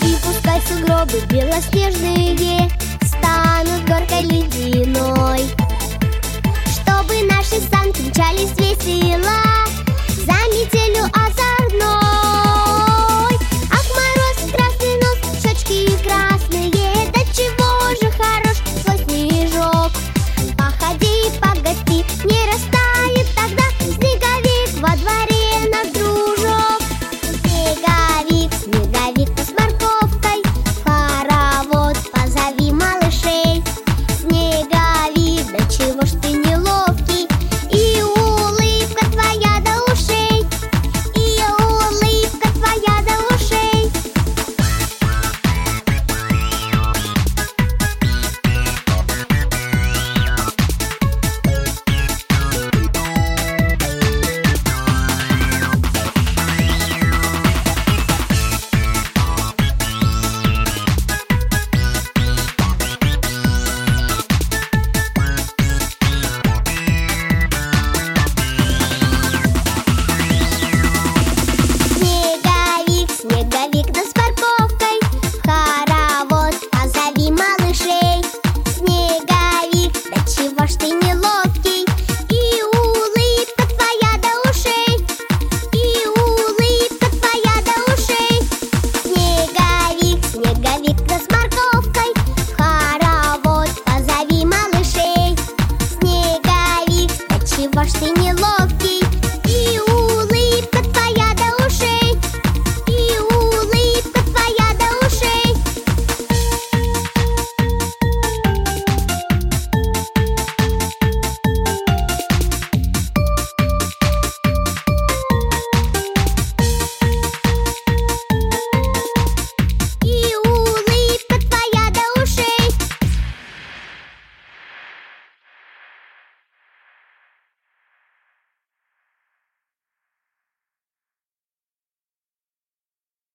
И пускай сугробы белоснежные станут горкой ледяной, чтобы наши санки мчались весело за метелью озорной. Ах, мороз, красный нос, щечки красные, да чего же хорош свой снежок. Походи, погости, не растает тогда снеговик во дворе наш дружок. Снеговик,